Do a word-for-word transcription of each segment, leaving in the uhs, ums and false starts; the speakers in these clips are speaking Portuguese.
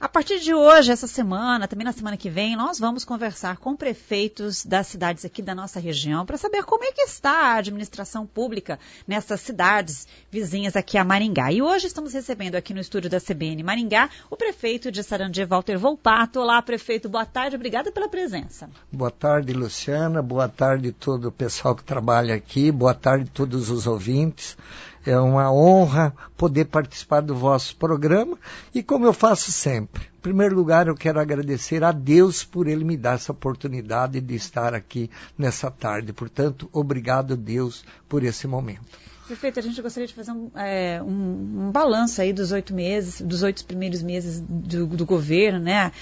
A partir de hoje, essa semana, também na semana que vem, nós vamos conversar com prefeitos das cidades aqui da nossa região para saber como é que está a administração pública nessas cidades vizinhas aqui a Maringá. E hoje estamos recebendo aqui no estúdio da C B N Maringá o prefeito de Sarandi, Walter Volpato. Olá, prefeito, boa tarde, obrigada pela presença. Boa tarde, Luciana, boa tarde todo o pessoal que trabalha aqui, boa tarde a todos os ouvintes. É uma honra poder participar do vosso programa e como eu faço sempre. Em primeiro lugar, eu quero agradecer a Deus por Ele me dar essa oportunidade de estar aqui nessa tarde. Portanto, obrigado, Deus, por esse momento. Prefeito, a gente gostaria de fazer um, é, um, um balanço aí dos oito meses, dos oito primeiros meses do, do governo, né?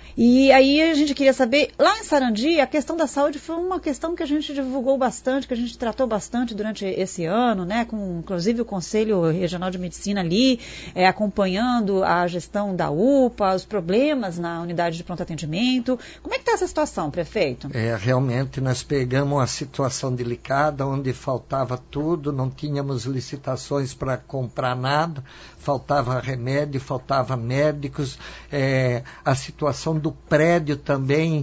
E aí a gente queria saber, lá em Sarandi, a questão da saúde foi uma questão que a gente divulgou bastante, que a gente tratou bastante durante esse ano, né, com inclusive o Conselho Regional de Medicina ali, é, acompanhando a gestão da U P A, os problemas na unidade de pronto atendimento. Como é que está essa situação, prefeito? É, realmente nós pegamos uma situação delicada, onde faltava tudo, não tínhamos licitações para comprar nada, faltava remédio, faltava médicos, é, a situação do prédio também,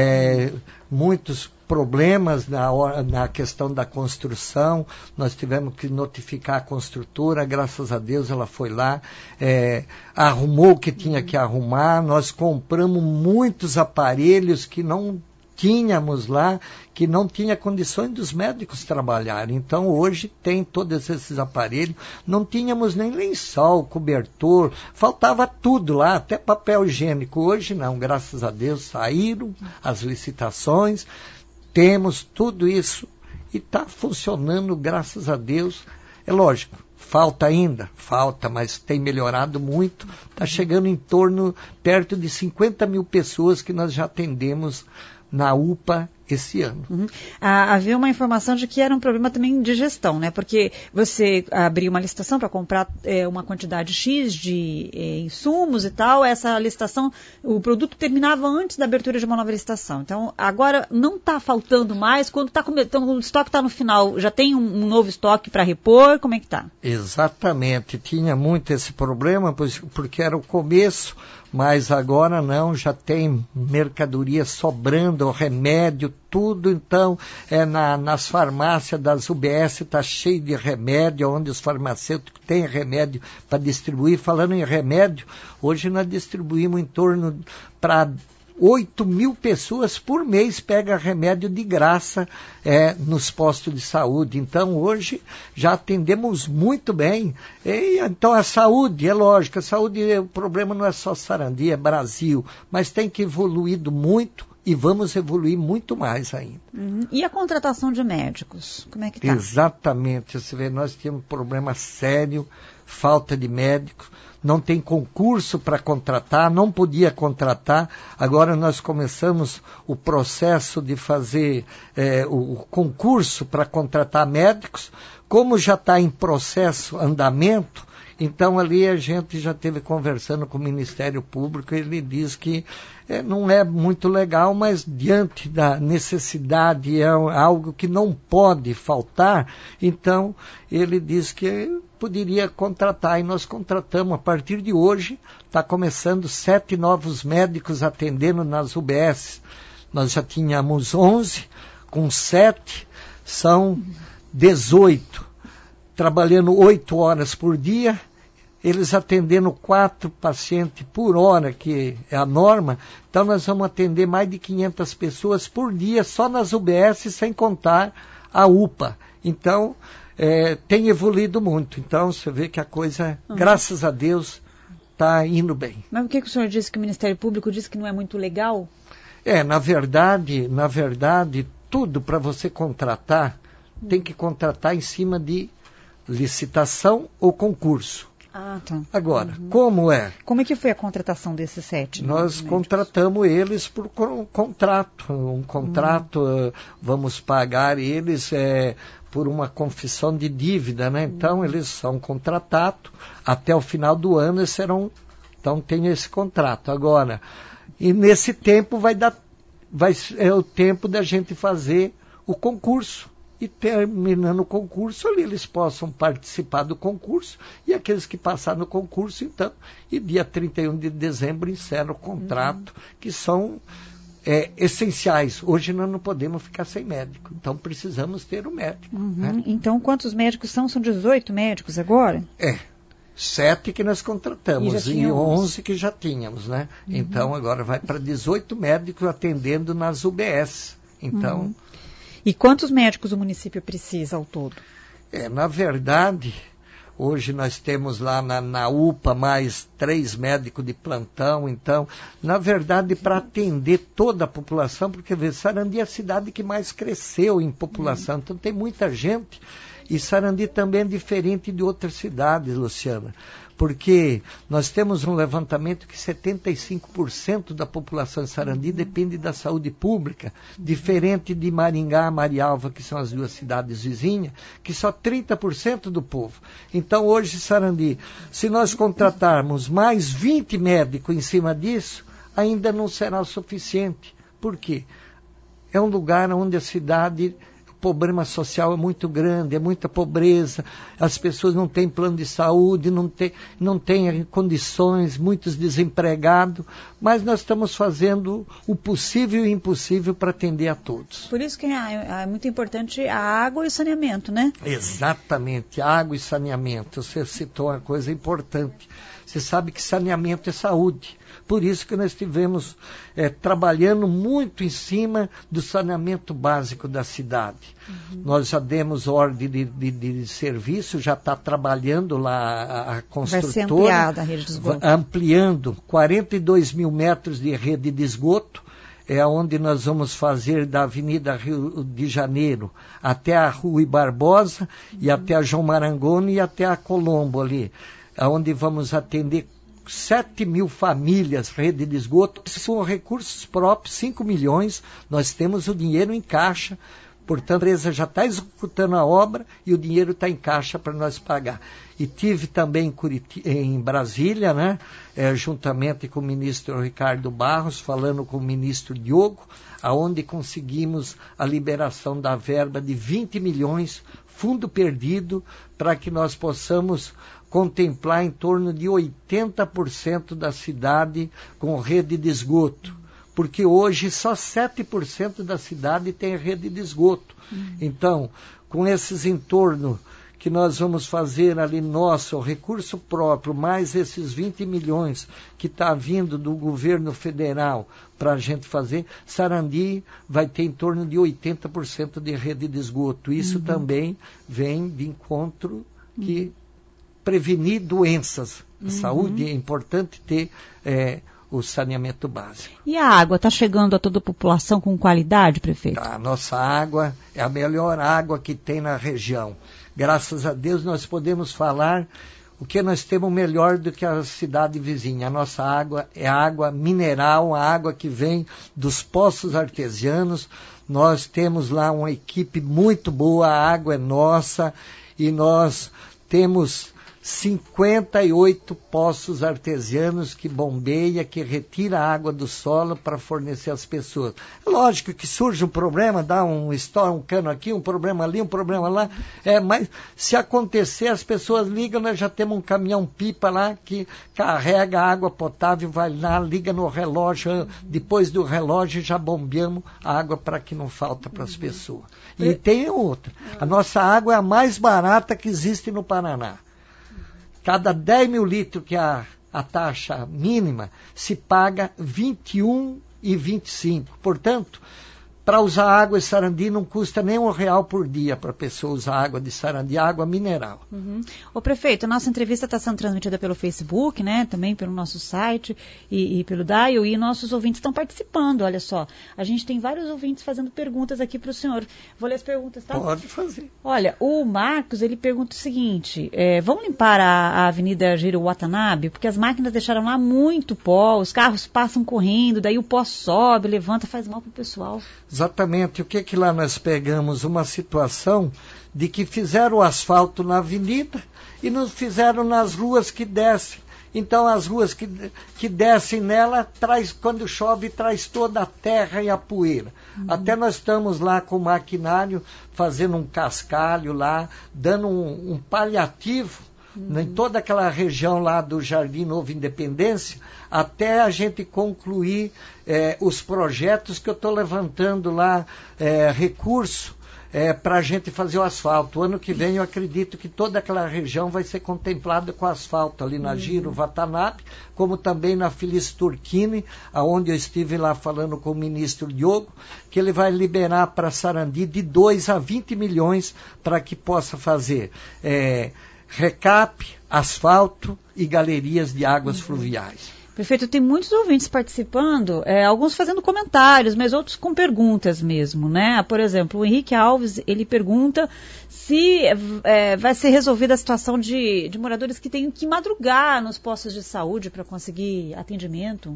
é, muitos problemas na, hora, na questão da construção, nós tivemos que notificar a construtora, graças a Deus ela foi lá, é, arrumou o que tinha que arrumar, nós compramos muitos aparelhos que não tínhamos lá, que não tinha condições dos médicos trabalharem. Então, hoje tem todos esses aparelhos. Não tínhamos nem lençol, cobertor, faltava tudo lá, até papel higiênico. Hoje não, graças a Deus, saíram as licitações, temos tudo isso e está funcionando, graças a Deus. É lógico, falta ainda, falta, mas tem melhorado muito. Está chegando em torno, perto de cinquenta mil pessoas que nós já atendemos na U P A esse ano. Uhum. Ah, havia uma informação de que era um problema também de gestão, né? Porque você abriu uma licitação para comprar é, uma quantidade X de é, insumos e tal, essa licitação, o produto terminava antes da abertura de uma nova licitação. Então, agora não está faltando mais, quando, tá, então, o estoque está no final, já tem um, um novo estoque para repor, como é que está? Exatamente, tinha muito esse problema, porque era o começo, mas agora não, já tem mercadoria sobrando, remédio, tudo, então, é na, nas farmácias das U B S está cheio de remédio, onde os farmacêuticos têm remédio para distribuir. Falando em remédio, hoje nós distribuímos em torno para oito mil pessoas por mês pega remédio de graça é, nos postos de saúde. Então, hoje já atendemos muito bem. E, então, a saúde, é lógico, a saúde, o problema não é só Sarandi, é Brasil, mas tem que evoluir muito e vamos evoluir muito mais ainda. Uhum. E a contratação de médicos, como é que está? Exatamente, você vê, nós temos um problema sério, falta de médicos. Não tem concurso para contratar, não podia contratar. Agora nós começamos o processo de fazer é, o concurso para contratar médicos. Como já está em processo, andamento, então ali a gente já esteve conversando com o Ministério Público, ele diz que é, não é muito legal, mas diante da necessidade, é algo que não pode faltar, então ele diz que poderia contratar, e nós contratamos. A partir de hoje, está começando sete novos médicos atendendo nas U B S. Nós já tínhamos onze, com sete são dezoito, trabalhando oito horas por dia, eles atendendo quatro pacientes por hora, que é a norma. Então nós vamos atender mais de quinhentas pessoas por dia, só nas U B S, sem contar a U P A. Então, É, tem evoluído muito, então você vê que a coisa, uhum, graças a Deus, está indo bem. Mas por que, que o senhor disse que o Ministério Público disse que não é muito legal? É, na verdade, na verdade, tudo para você contratar, uhum, tem que contratar em cima de licitação ou concurso. Ah, tá. Agora, uhum, como é? Como é que foi a contratação desses sete? Nós contratamos eles por um contrato, um contrato, uhum, uh, vamos pagar eles é, por uma confissão de dívida, né? Então, uhum, eles são contratados, até o final do ano eles serão, então tem esse contrato. Agora, e nesse tempo vai dar, vai, é o tempo da gente fazer o concurso. e terminando o concurso, ali eles possam participar do concurso, e aqueles que passaram no concurso, então, e dia trinta e um de dezembro encerra o contrato, uhum. que são é, essenciais. Hoje nós não podemos ficar sem médico, então precisamos ter o um médico. Uhum. Né? Então, quantos médicos são? São dezoito médicos agora? É. Sete que nós contratamos e, e onze que já tínhamos, né? Uhum. Então, agora vai para dezoito médicos atendendo nas U B S. Então... Uhum. E quantos médicos o município precisa ao todo? É, na verdade, hoje nós temos lá na, na U P A mais três médicos de plantão. Então, na verdade, para atender toda a população, porque vê, Sarandi é a cidade que mais cresceu em população. Uhum. Então, tem muita gente... E Sarandi também é diferente de outras cidades, Luciana, porque nós temos um levantamento que setenta e cinco por cento da população de Sarandi depende da saúde pública, diferente de Maringá, Marialva, que são as duas cidades vizinhas, que só trinta por cento do povo. Então, hoje, Sarandi, se nós contratarmos mais vinte médicos em cima disso, ainda não será o suficiente. Por quê? É um lugar onde a cidade... O problema social é muito grande, é muita pobreza, as pessoas não têm plano de saúde, não têm, não têm condições, muitos desempregados, mas nós estamos fazendo o possível e o impossível para atender a todos. Por isso que é, é muito importante a água e o saneamento, né? Exatamente, água e saneamento. Você citou uma coisa importante. Você sabe que saneamento é saúde. Por isso que nós estivemos é, trabalhando muito em cima do saneamento básico da cidade. Uhum. Nós já demos ordem de, de, de serviço, já está trabalhando lá a, a construtora. Vai ser ampliada a rede de esgoto. Ampliando quarenta e dois mil metros de rede de esgoto, é onde nós vamos fazer da Avenida Rio de Janeiro até a Rui Barbosa, uhum. e até a João Marangoni e até a Colombo ali, onde vamos atender sete mil famílias, rede de esgoto, são recursos próprios, cinco milhões, nós temos o dinheiro em caixa, portanto a empresa já está executando a obra e o dinheiro está em caixa para nós pagar. E tive também em, Curiti- em Brasília, né, é, juntamente com o ministro Ricardo Barros, falando com o ministro Diogo, aonde conseguimos a liberação da verba de vinte milhões, fundo perdido, para que nós possamos contemplar em torno de oitenta por cento da cidade com rede de esgoto, porque hoje só sete por cento da cidade tem rede de esgoto. Uhum. Então, com esses entornos que nós vamos fazer ali nosso, recurso próprio, mais esses vinte milhões que está vindo do governo federal para a gente fazer, Sarandi vai ter em torno de oitenta por cento de rede de esgoto. Isso uhum. também vem de encontro que... Uhum. prevenir doenças. A uhum. saúde é importante ter é, o saneamento básico. E a água está chegando a toda a população com qualidade, prefeito? A nossa água é a melhor água que tem na região. Graças a Deus nós podemos falar o que nós temos melhor do que a cidade vizinha. A nossa água é água mineral, a água que vem dos poços artesianos. Nós temos lá uma equipe muito boa, a água é nossa e nós temos cinquenta e oito poços artesianos que bombeia, que retira a água do solo para fornecer às pessoas. Lógico que surge um problema, dá um estoura, um cano aqui, um problema ali, um problema lá, é, mas se acontecer, as pessoas ligam, nós já temos um caminhão-pipa lá que carrega a água potável, vai lá, liga no relógio, depois do relógio já bombeamos a água para que não falta para as pessoas. E tem outra, a nossa água é a mais barata que existe no Paraná. Cada dez mil litros que é a, a taxa mínima, se paga vinte e um e vinte e cinco. Portanto, para usar água de Sarandi não custa nem um real por dia para a pessoa usar água de Sarandi, água mineral. Uhum. Ô prefeito, a nossa entrevista está sendo transmitida pelo Facebook, né, também pelo nosso site e, e pelo Dial, e nossos ouvintes estão participando, olha só. A gente tem vários ouvintes fazendo perguntas aqui para o senhor. Vou ler as perguntas, tá? Pode fazer. Olha, o Marcos, ele pergunta o seguinte, é, vamos limpar a, a Avenida Giro Watanabe? Porque as máquinas deixaram lá muito pó, os carros passam correndo, daí o pó sobe, levanta, faz mal para o pessoal. Exatamente. O que que lá nós pegamos? Uma situação de que fizeram o asfalto na avenida e nos fizeram nas ruas que descem. Então as ruas que, que descem nela, traz, quando chove, traz toda a terra e a poeira. Uhum. Até nós estamos lá com o maquinário, fazendo um cascalho lá, dando um, um paliativo, uhum, em toda aquela região lá do Jardim Novo Independência, até a gente concluir eh, os projetos que eu estou levantando lá, eh, recurso, É, para a gente fazer o asfalto. O ano que vem eu acredito que toda aquela região vai ser contemplada com asfalto, ali na Giro Watanabe, como também na Feliz Turquini, aonde eu estive lá falando com o ministro Diogo, que ele vai liberar para Sarandi de dois a vinte milhões para que possa fazer é, recap, asfalto e galerias de águas uhum. fluviais. Prefeito, tem muitos ouvintes participando, é, alguns fazendo comentários, mas outros com perguntas mesmo, né? Por exemplo, o Henrique Alves, ele pergunta se é, vai ser resolvida a situação de, de moradores que têm que madrugar nos postos de saúde para conseguir atendimento.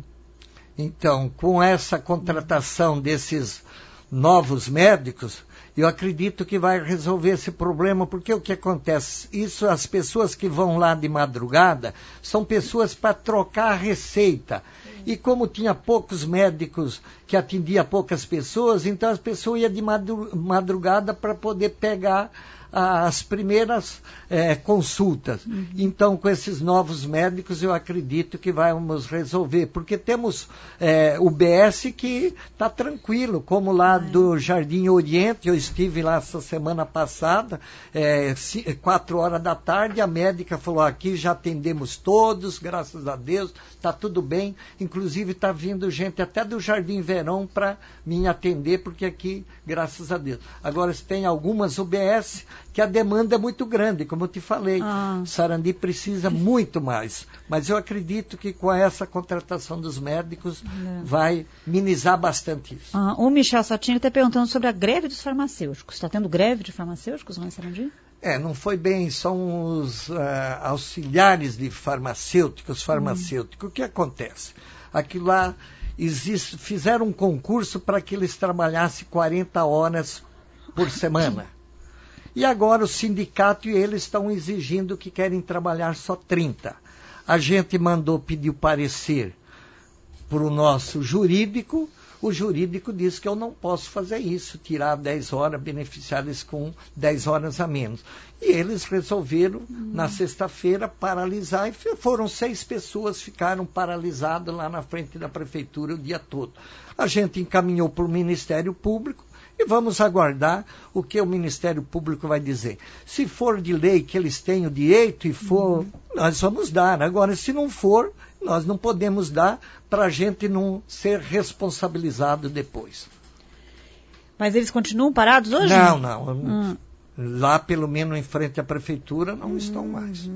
Então, com essa contratação desses novos médicos, eu acredito que vai resolver esse problema, porque o que acontece? Isso, as pessoas que vão lá de madrugada, são pessoas para trocar a receita. E como tinha poucos médicos que atendiam poucas pessoas, então as pessoas iam de madrugada para poder pegar as primeiras é, consultas. Uhum. Então, com esses novos médicos, eu acredito que vamos resolver, porque temos é, o B S que está tranquilo, como lá ah, é. do Jardim Oriente, eu estive lá essa semana passada, é, quatro horas da tarde, a médica falou, aqui já atendemos todos, graças a Deus, está tudo bem, inclusive está vindo gente até do Jardim Verão para me atender, porque aqui, graças a Deus. Agora, se tem algumas U B S que a demanda é muito grande, como eu te falei. Ah. Sarandi precisa muito mais. Mas eu acredito que com essa contratação dos médicos é. vai minimizar bastante isso. Ah, o Michel Satini está perguntando sobre a greve dos farmacêuticos. Está tendo greve de farmacêuticos lá em Sarandi? É, não foi bem, são os uh, auxiliares de farmacêuticos, farmacêuticos. Hum. O que acontece? Aqui lá existe, fizeram um concurso para que eles trabalhassem quarenta horas por semana. E agora o sindicato e eles estão exigindo que querem trabalhar só trinta. A gente mandou pedir o parecer para o nosso jurídico. O jurídico disse que eu não posso fazer isso, tirar dez horas, beneficiar eles com dez horas a menos. E eles resolveram, hum. na sexta-feira, paralisar. E foram seis pessoas que ficaram paralisadas lá na frente da prefeitura o dia todo. A gente encaminhou para o Ministério Público. E vamos aguardar o que o Ministério Público vai dizer. Se for de lei que eles têm o direito e for, uhum. nós vamos dar. Agora, se não for, nós não podemos dar para a gente não ser responsabilizado depois. Mas eles continuam parados hoje? Não, não. Hum. Lá, pelo menos em frente à prefeitura, não hum. estão mais.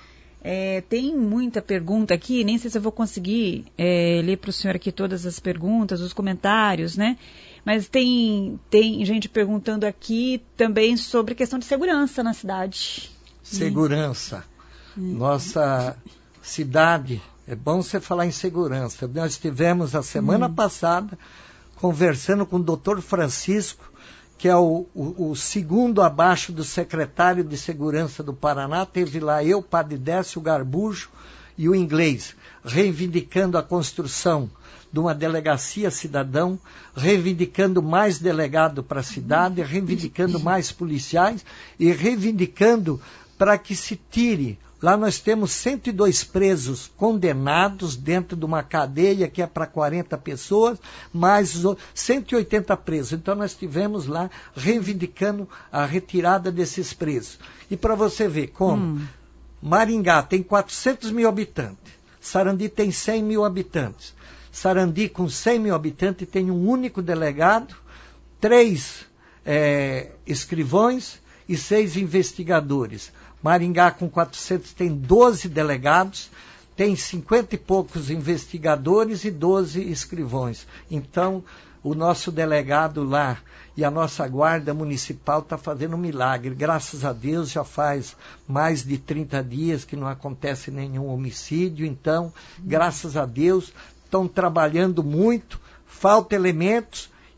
É, tem muita pergunta aqui, nem sei se eu vou conseguir é, ler para o senhor aqui todas as perguntas, os comentários, né? Mas tem, tem gente perguntando aqui também sobre questão de segurança na cidade. Segurança. Hum. Nossa cidade, é bom você falar em segurança. Nós estivemos a semana hum. passada conversando com o doutor Francisco, que é o, o, o segundo abaixo do secretário de Segurança do Paraná. Teve lá eu, Padre Décio Garbujo e o inglês, reivindicando a construção de uma delegacia cidadão, reivindicando mais delegado para a cidade, reivindicando mais policiais e reivindicando para que se tire. Lá nós temos cento e dois presos condenados dentro de uma cadeia que é para quarenta pessoas, mais cento e oitenta presos. Então nós estivemos lá reivindicando a retirada desses presos. E para você ver como hum. Maringá tem quatrocentos mil habitantes, Sarandi tem cem mil habitantes. Sarandi, com cem mil habitantes, tem um único delegado, três é, escrivões e seis investigadores. Maringá, com quatrocentos, tem doze delegados, tem cinquenta e poucos investigadores e doze escrivões. Então, o nosso delegado lá e a nossa guarda municipal está fazendo um milagre. Graças a Deus, já faz mais de trinta dias que não acontece nenhum homicídio. Então, graças a Deus, estão trabalhando muito, falta elementos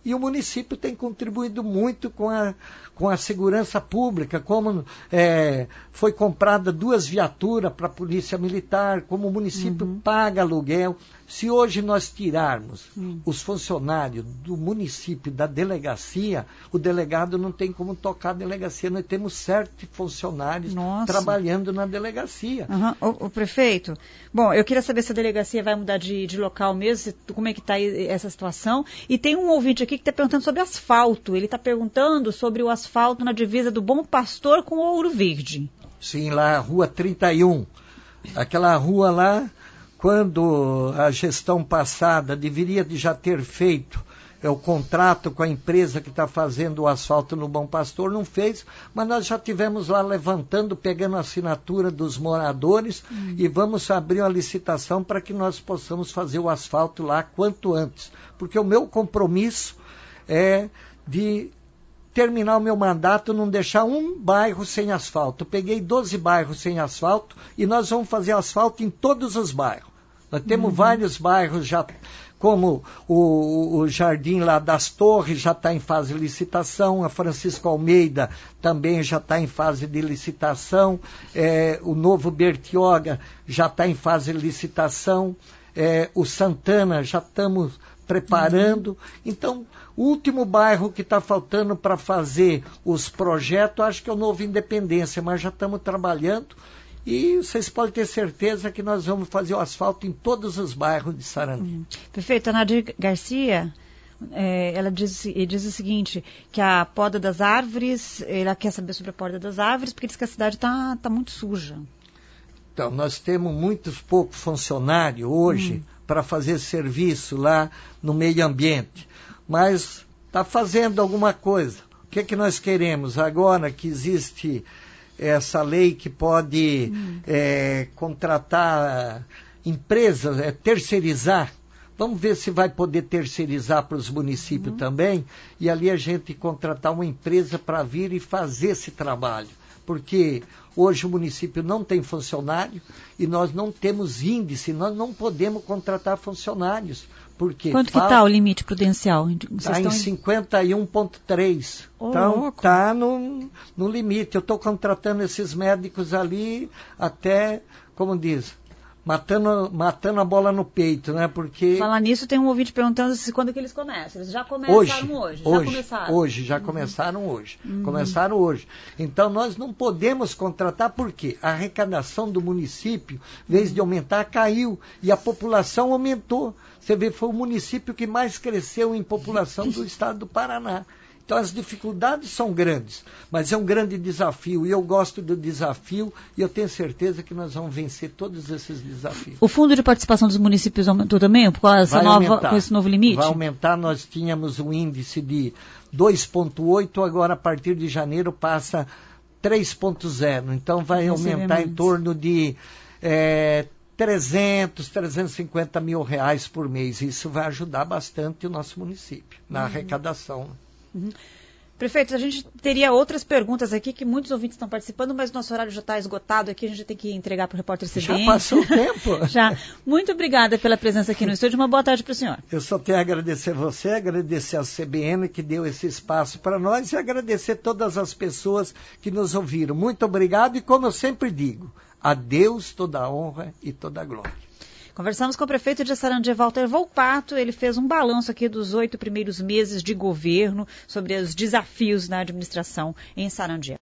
E o município tem contribuído muito com a, com a segurança pública, como é, foi comprada duas viaturas para a Polícia Militar, como o município uhum. paga aluguel. Se hoje nós tirarmos uhum. os funcionários do município, da delegacia, o delegado não tem como tocar a delegacia. Nós temos sete funcionários Nossa. trabalhando na delegacia. Uhum. O, o prefeito, bom, eu queria saber se a delegacia vai mudar de, de local mesmo, se, como é que está essa situação. E tem um ouvinte aqui que está perguntando sobre asfalto. Ele está perguntando sobre o asfalto na divisa do Bom Pastor com Ouro Verde. Sim, lá, Rua trinta e um. Aquela rua lá, quando a gestão passada deveria de já ter feito é, o contrato com a empresa que está fazendo o asfalto no Bom Pastor, não fez, mas nós já tivemos lá levantando, pegando a assinatura dos moradores hum. e vamos abrir uma licitação para que nós possamos fazer o asfalto lá quanto antes. Porque o meu compromisso é de terminar o meu mandato, não deixar um bairro sem asfalto. Eu peguei doze bairros sem asfalto e nós vamos fazer asfalto em todos os bairros. Nós temos uhum. vários bairros já, como o, o Jardim lá das Torres já está em fase de licitação, a Francisco Almeida também já está em fase de licitação, é, o Novo Bertioga já está em fase de licitação, é, o Santana já estamos preparando. Uhum. Então, o último bairro que está faltando para fazer os projetos, acho que é o Novo Independência, mas já estamos trabalhando e vocês podem ter certeza que nós vamos fazer o asfalto em todos os bairros de Sarandi. Uhum. Perfeito. A Nadir Garcia, é, ela diz, diz o seguinte, que a poda das árvores, ela quer saber sobre a poda das árvores, porque diz que a cidade está tá muito suja. Então, nós temos muitos poucos funcionários hoje hum. para fazer serviço lá no meio ambiente. Mas está fazendo alguma coisa. O que, é que nós queremos agora que existe essa lei que pode hum. é, contratar empresas, é, terceirizar? Vamos ver se vai poder terceirizar para os municípios hum. também, e ali a gente contratar uma empresa para vir e fazer esse trabalho. Porque hoje o município não tem funcionário e nós não temos índice, nós não podemos contratar funcionários. Porque quanto que está o limite prudencial? Está em cinquenta e um vírgula três. Oh, então está no, no limite. Eu estou contratando esses médicos ali até, como diz, matando, matando a bola no peito, né? Porque... Falar nisso, tem um ouvinte perguntando se quando que eles começam. Eles já começaram hoje. Hoje, já hoje, começaram. Hoje, já uhum. começaram hoje. Uhum. Começaram hoje. Então, nós não podemos contratar, porque a arrecadação do município, em vez de aumentar, caiu. E a população aumentou. Você vê, foi o município que mais cresceu em população do estado do Paraná. Então as dificuldades são grandes, mas é um grande desafio e eu gosto do desafio e eu tenho certeza que nós vamos vencer todos esses desafios. O fundo de participação dos municípios aumentou também por causa nova, com esse novo limite? Vai aumentar, nós tínhamos um índice de dois vírgula oito, agora a partir de janeiro passa três vírgula zero, então vai aumentar em torno de é, trezentos, trezentos e cinquenta mil reais por mês. Isso vai ajudar bastante o nosso município na uhum. arrecadação. Uhum. Prefeito, a gente teria outras perguntas aqui, que muitos ouvintes estão participando, mas nosso horário já está esgotado aqui, a gente tem que entregar para o repórter C B N. Já passou o tempo. Já. Muito obrigada pela presença aqui no estúdio, uma boa tarde para o senhor. Eu só tenho a agradecer você, agradecer a C B N que deu esse espaço para nós e agradecer todas as pessoas que nos ouviram. Muito obrigado e, como eu sempre digo, a Deus toda a honra e toda a glória. Conversamos com o prefeito de Sarandi, Walter Volpato. Ele fez um balanço aqui dos oito primeiros meses de governo sobre os desafios na administração em Sarandi.